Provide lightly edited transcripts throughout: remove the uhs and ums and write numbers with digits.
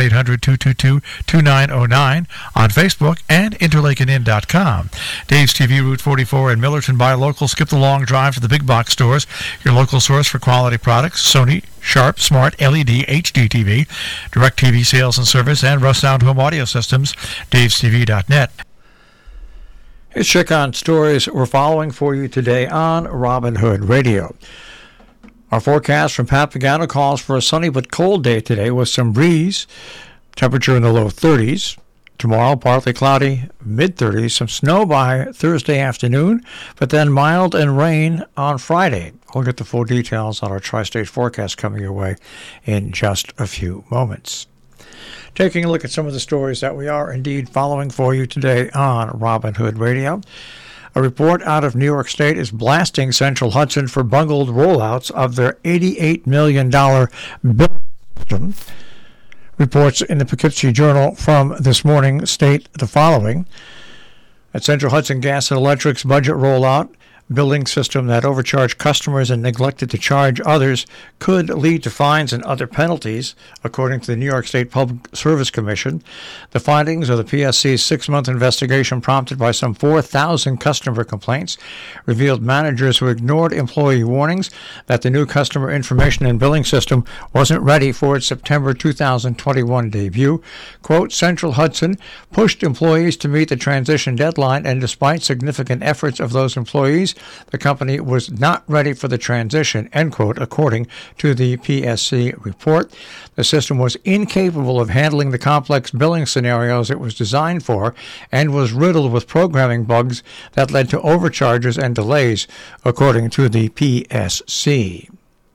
1-800-222-2909 on Facebook and interlakeandinn.com. Dave's TV, Route 44 in Millerton. Buy local. Skip the long drive to the big box stores. Your local source for quality products. Sony, Sharp, Smart, LED, HD TV, DirecTV sales and service, and Russ Sound Home Audio Systems. DavesTV.net. Here's check on stories we're following for you today on Robin Hood Radio. Our forecast from Pat Pagano calls for a sunny but cold day today with some breeze, temperature in the low 30s. Tomorrow, partly cloudy, mid-30s, some snow by Thursday afternoon, but then mild and rain on Friday. We'll get the full details on our tri-state forecast coming your way in just a few moments. Taking a look at some of the stories that we are indeed following for you today on Robin Hood Radio. A report out of New York State is blasting Central Hudson for bungled rollouts of their $88 million bill system. Reports in the Poughkeepsie Journal from this morning state the following. At Central Hudson Gas and Electric's budget rollout, billing system that overcharged customers and neglected to charge others could lead to fines and other penalties, according to the New York State Public Service Commission. The findings of the PSC's 6-month investigation, prompted by some 4,000 customer complaints, revealed managers who ignored employee warnings that the new customer information and billing system wasn't ready for its September 2021 debut. Quote, Central Hudson pushed employees to meet the transition deadline, and despite significant efforts of those employees, the company was not ready for the transition, end quote, according to the PSC report. The system was incapable of handling the complex billing scenarios it was designed for and was riddled with programming bugs that led to overcharges and delays, according to the PSC.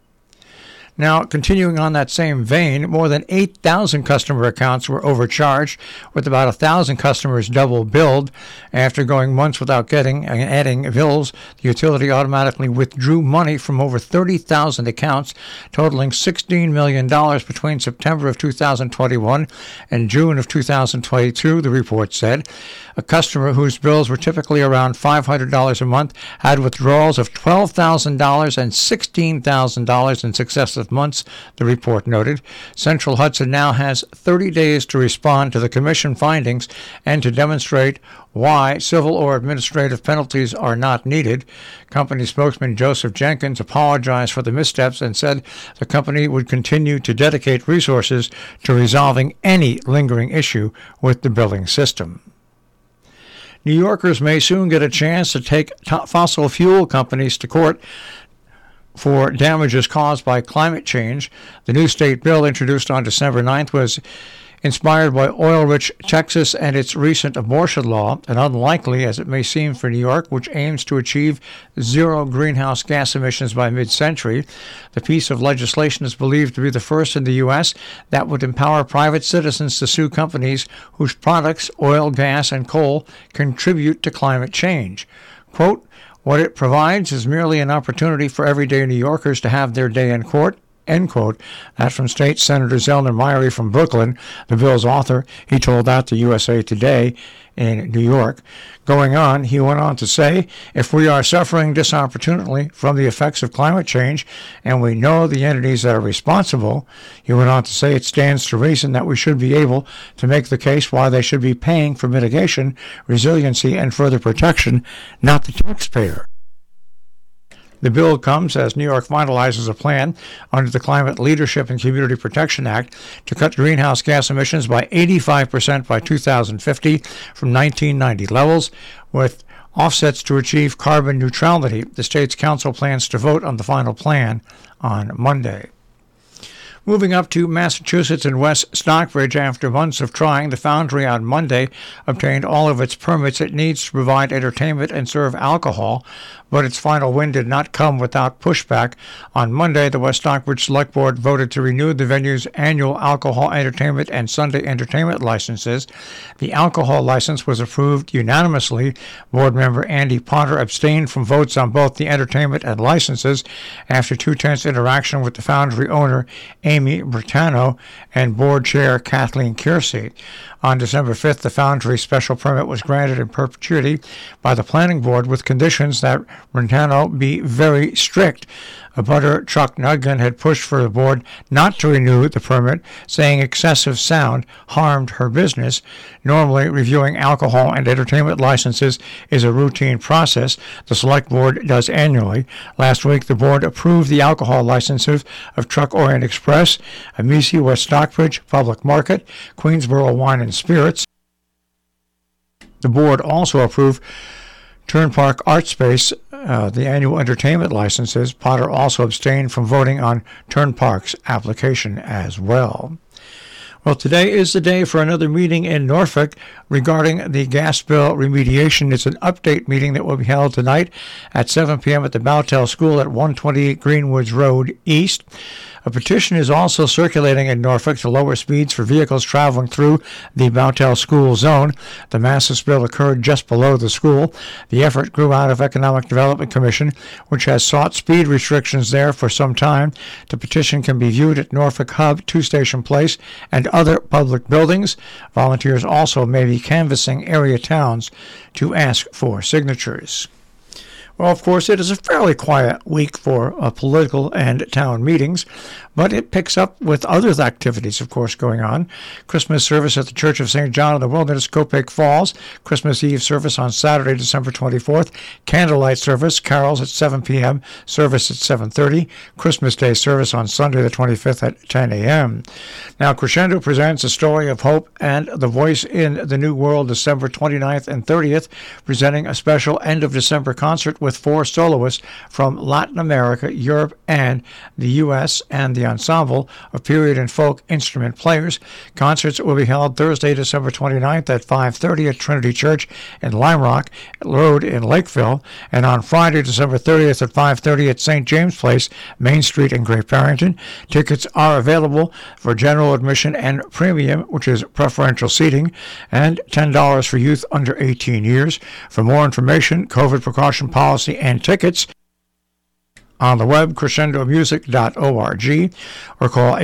Now, continuing on that same vein, more than 8,000 customer accounts were overcharged, with about 1,000 customers double billed. After going months without getting and adding bills, the utility automatically withdrew money from over 30,000 accounts, totaling $16 million between September of 2021 and June of 2022, the report said. A customer whose bills were typically around $500 a month had withdrawals of $12,000 and $16,000 in successive months, the report noted. Central Hudson now has 30 days to respond to the Commission findings and to demonstrate why civil or administrative penalties are not needed. Company spokesman Joseph Jenkins apologized for the missteps and said the company would continue to dedicate resources to resolving any lingering issue with the billing system. New Yorkers may soon get a chance to take fossil fuel companies to court for damages caused by climate change. The new state bill introduced on December 9th was inspired by oil-rich Texas and its recent abortion law, and unlikely as it may seem for New York, which aims to achieve zero greenhouse gas emissions by mid-century. The piece of legislation is believed to be the first in the U.S. that would empower private citizens to sue companies whose products, oil, gas, and coal, contribute to climate change. Quote, what it provides is merely an opportunity for everyday New Yorkers to have their day in court, end quote. That from State Senator Zellner Myrie from Brooklyn, the bill's author. He told that to USA Today in New York. Going on, he went on to say, if we are suffering disproportionately from the effects of climate change, and we know the entities that are responsible, he went on to say it stands to reason that we should be able to make the case why they should be paying for mitigation, resiliency, and further protection, not the taxpayer. The bill comes as New York finalizes a plan under the Climate Leadership and Community Protection Act to cut greenhouse gas emissions by 85% by 2050 from 1990 levels, with offsets to achieve carbon neutrality. The state's council plans to vote on the final plan on Monday. Moving up to Massachusetts and West Stockbridge, after months of trying, the Foundry on Monday obtained all of its permits it needs to provide entertainment and serve alcohol, but its final win did not come without pushback. On Monday, the West Stockbridge Select Board voted to renew the venue's annual alcohol entertainment and Sunday entertainment licenses. The alcohol license was approved unanimously. Board member Andy Potter abstained from votes on both the entertainment and licenses after two tense interaction with the Foundry owner, Amy Bertano and Board Chair Kathleen Kiersey. On December 5th, the foundry special permit was granted in perpetuity by the Planning Board with conditions that Bertano be very strict. Abutter Chuck Nuggan had pushed for the board not to renew the permit, saying excessive sound harmed her business. Normally, reviewing alcohol and entertainment licenses is a routine process the Select Board does annually. Last week, the board approved the alcohol licenses of Truck Orient Express, Amici West Stockbridge Public Market, Queensboro Wine and Spirits. The board also approved Turnpark Art Space, the annual entertainment licenses. Potter also abstained from voting on Turnpark's application as well. Well, today is the day for another meeting in Norfolk regarding the gas bill remediation. It's an update meeting that will be held tonight at 7 p.m. at the Bowtell School at 128 Greenwoods Road East. A petition is also circulating in Norfolk to lower speeds for vehicles traveling through the Bowtell School zone. The massive spill occurred just below the school. The effort grew out of Economic Development Commission, which has sought speed restrictions there for some time. The petition can be viewed at Norfolk Hub, Two Station Place, and other public buildings. Volunteers also may be canvassing area towns to ask for signatures. Well, of course, it is a fairly quiet week for political and town meetings, but it picks up with other activities, of course, going on. Christmas service at the Church of St. John of the Wilderness, Copiague Falls. Christmas Eve service on Saturday, December 24th. Candlelight service, carols at 7 p.m., service at 7:30. Christmas Day service on Sunday, the 25th at 10 a.m. Now, Crescendo presents a story of hope and the voice in the New World, December 29th and 30th, presenting a special end of December concert with 4 soloists from Latin America, Europe, and the U.S., and the ensemble of period and folk instrument players. Concerts will be held Thursday, December 29th at 5:30 at Trinity Church in Lime Rock Road in Lakeville, and on Friday, December 30th at 5:30 at St. James Place, Main Street in Great Barrington. Tickets are available for general admission and premium, which is preferential seating, and $10 for youth under 18 years. For more information, COVID precaution policy, and tickets on the web, crescendomusic.org, or call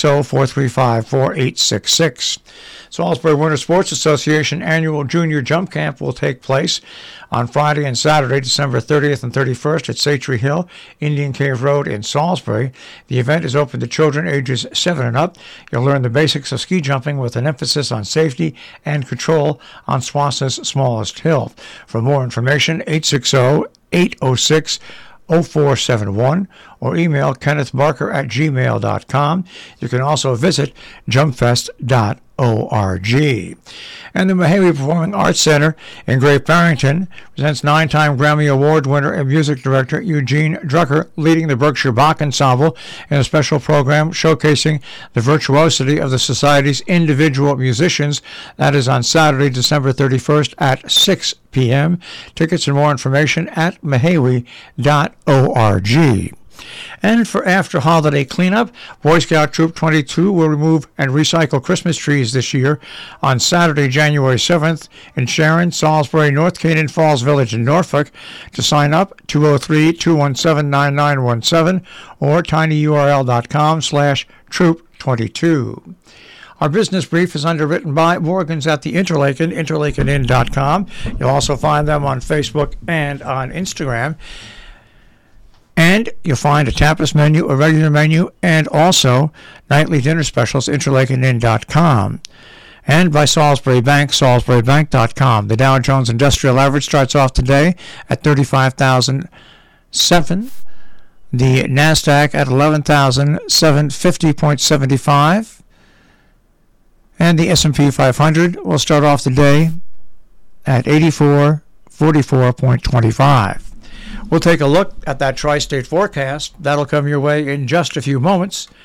860-435-4866. Salisbury Winter Sports Association annual Junior Jump Camp will take place on Friday and Saturday, December 30th and 31st at Satry Hill, Indian Cave Road in Salisbury. The event is open to children ages 7 and up. You'll learn the basics of ski jumping with an emphasis on safety and control on SWASA's smallest hill. For more information, 860-806-0471 or email kennethbarker@gmail.com. You can also visit jumpfest.org. And the Mahawi Performing Arts Center in Great Barrington presents 9-time Grammy Award winner and music director Eugene Drucker leading the Berkshire Bach Ensemble in a special program showcasing the virtuosity of the Society's individual musicians. That is on Saturday, December 31st at 6 p.m. Tickets and more information at mahawi.org. And for after-holiday cleanup, Boy Scout Troop 22 will remove and recycle Christmas trees this year on Saturday, January 7th in Sharon, Salisbury, North Canaan Falls Village in Norfolk. To sign up, 203-217-9917 or tinyurl.com/troop22. Our business brief is underwritten by Morgans at the Interlaken, interlakenin.com. You'll also find them on Facebook and on Instagram. And you'll find a tapas menu, a regular menu, and also nightly dinner specials, interlakenin.com. And by Salisbury Bank, salisburybank.com. The Dow Jones Industrial Average starts off today at 35,007. The NASDAQ at 11,750.75. And the S&P 500 will start off the day at 8444.25. We'll take a look at that tri-state forecast. That'll come your way in just a few moments.